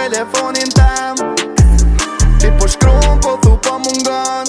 telefonin tem. Ti po shkruan po thu po mungon.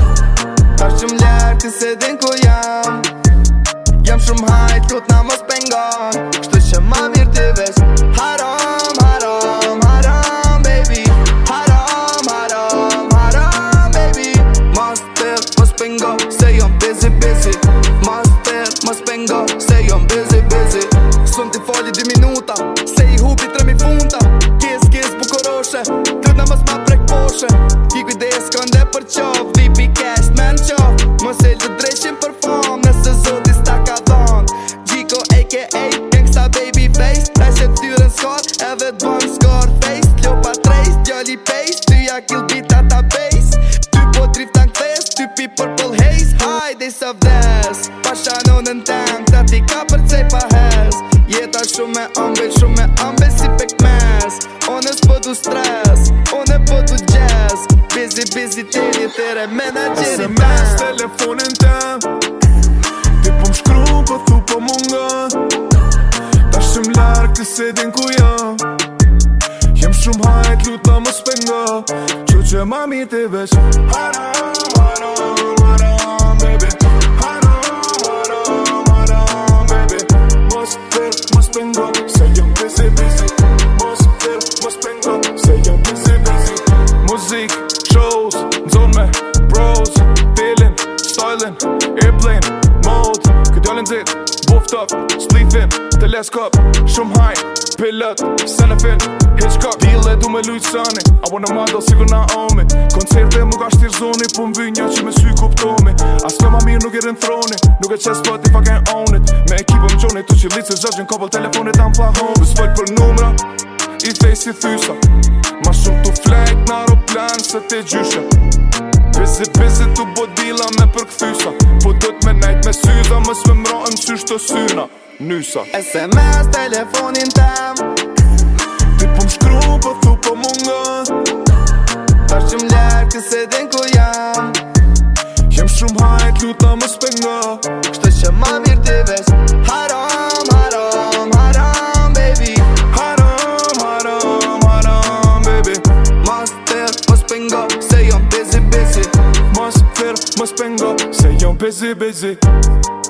Tash që m'lerë ti se din ku jam. Jam shumë hajt, lut na mos pengon. Kështu që ma mirë ti vesh haram, haram, haram, baby. Haram, haram, haram, baby. Mos tër, mos pengon, se jom busy, busy. Mos tër, mos pengon, se jom busy, busy. Sun ti fali 2 minuta, se i hupi 3.000 funta. Kiss, kiss, bukuroshe, lut na mos ma prek poshe. Ki kujdes kënde për qof, VP cash, man qof. Mos e lë dreshin për fam, nëse zoti s'ta ka dhon. Gjiko aka gangsta baby face. Ta që t'yren s'kar, edhe t'bon s'kar face. Ljopa trace, djali pace, ty ja kill beat database. Ty po drift tank fest, ty pi purple haze. Hajde sa vdes, pa shanonën tem, ta ti ka përcej pa hez. Jeta shumë me ëmbel si pekmez. One s'po du stres, one po du jazz. Busy, busy, tiri, tere, menageri SMS, telefonin tem. Ti po m'shkru, po thu po mungon. Tash që m'larg, ti se din ku jam. Jem shumë hajt, lut na mos pengo. Që ma mi ti veç haram, haram, haram, baby. Haram, haram, haram, baby. Mos tër, mos pengo, se jom busy, busy. Mos tër, mos pengo, se jom busy, busy. Muzik, shows, n'zon me bros. Feeling, styling, airplane, mode. Këdjallin zit, buffed up, spliffin, teleskop. Shumë high, pilot, senefin, Hitchcock. Deal e du me lujt sani, I wanna model sigur na omi. Koncerte mu ka shtir zoni, po m'vynja që me sy kuptomi. As ka ma mirë nuk e rënthroni, nuk e qes spot if I can't own it. Me ekipëm gjoni, tu që litë se zëgjën koppel telefonit am pa home. Vës fëll për numra, i thej si thysa. Ma shumë tu flejt në aeroplan se te gjysha. Busy, busy tu bodila me përkthysa. Po dët me nejt me syza, mës me mrojnë sysh të syna. Nysa SMS, telefonin tem. Ti po m'shkru, po thu po mungon. Tash që m'lerë, ti se din ku jam. Jem shumë hajt, lut na mos pengo. Kështu që ma mirë ti vesh haram, haram, haram, baby. Haram, haram, haram, baby. Mos tër, mos pengo, se jom busy, busy. Mos tër, mos pengo, se jom busy, busy.